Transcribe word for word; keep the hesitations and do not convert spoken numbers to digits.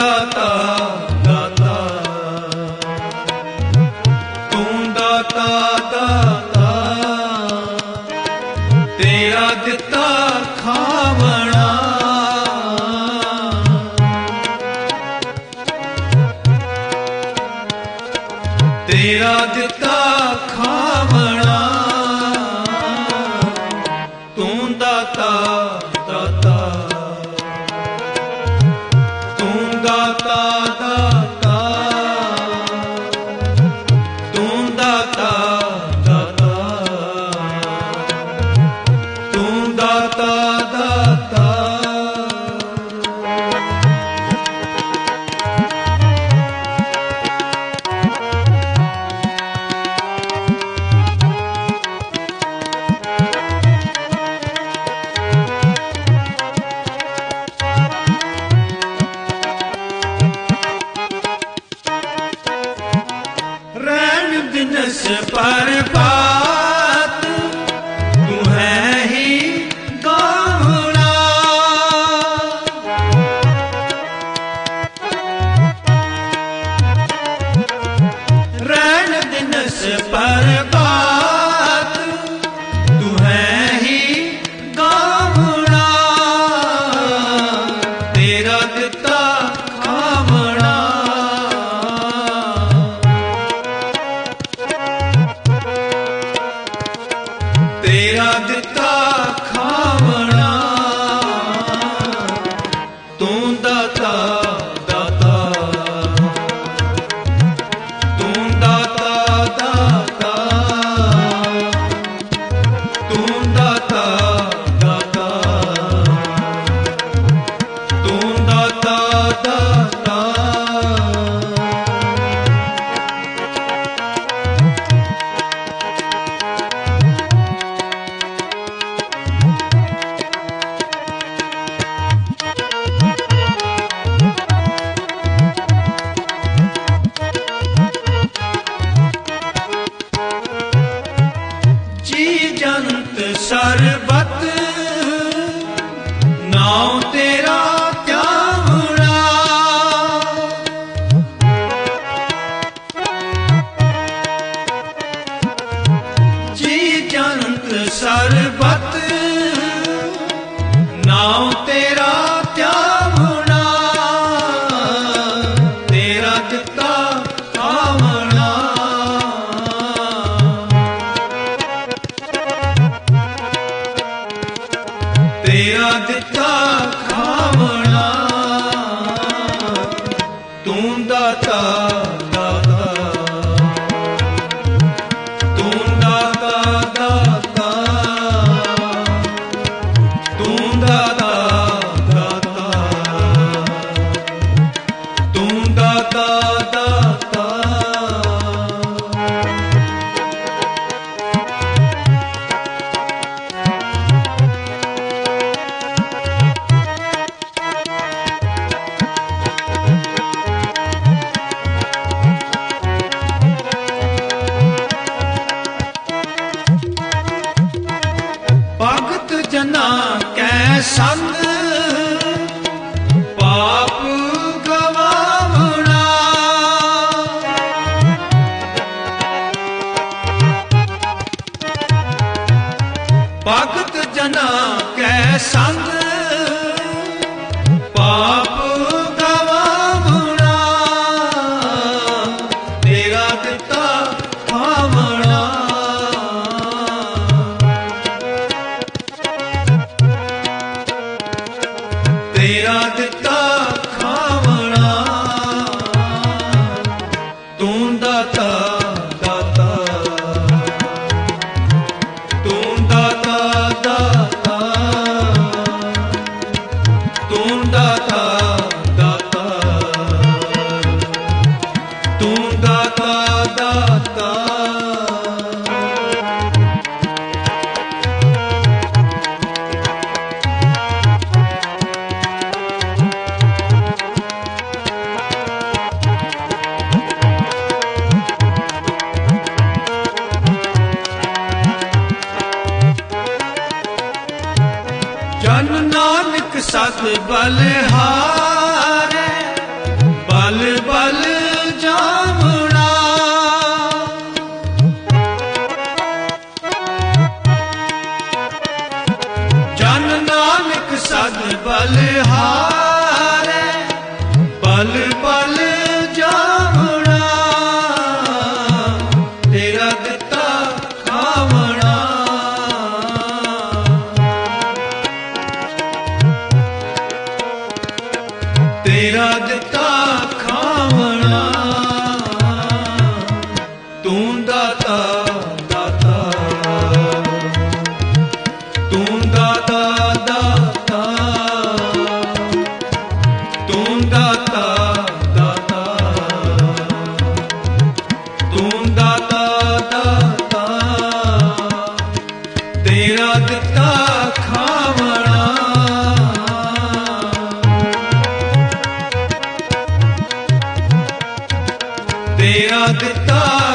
दाता दाता तू दाता दाता तेरा दिता खावना तेरा दिता खावना तू दाता दाता तू दाता दाता तू दाता दाता तू दाता दाता दिनस पर बात तू है ही गावना रैन दिनस पर बात तू है ही गावना तेरा दिता खावना तेरा दिता खावना तू दाता दाता तू दाता दाता तू दाता दाता तू दाता दाता जंत सरबत नाम तेरा त्यावना जी जंत सरबत नाम तेरा त्यावना तेरा दिता खावना तेरा दिता खावना तू दाता दाता तू दाता दाता तू दाता दाता तू दाता दाता भगत जना कै संग पाप गवावना भगत जना कै संग पाप गवावना तेरा दिता खावना तेरा दिता खावना तू दाता दाता तू दाता दाता तू दाता दाता तू दाता दाता जन नानक सत बलिहारे ਤੇਰਾ ਦਿੱਤਾ ਖਾਵਣਾ, ਤੂੰ ਦਾਤਾ ਦਾਤਾ, ਤੂੰ ਦਾਤਾ ਦਾਤਾ, ਤੂੰ ਦਾਤਾ ਦਾਤਾ, ਤੂੰ ਦਾਤਾ ਦਾਤਾ, ਤੇਰਾ ਦਿੱਤਾ ਖਾਵਣਾ, ਤੇਰਾ ਦਿੱਤਾ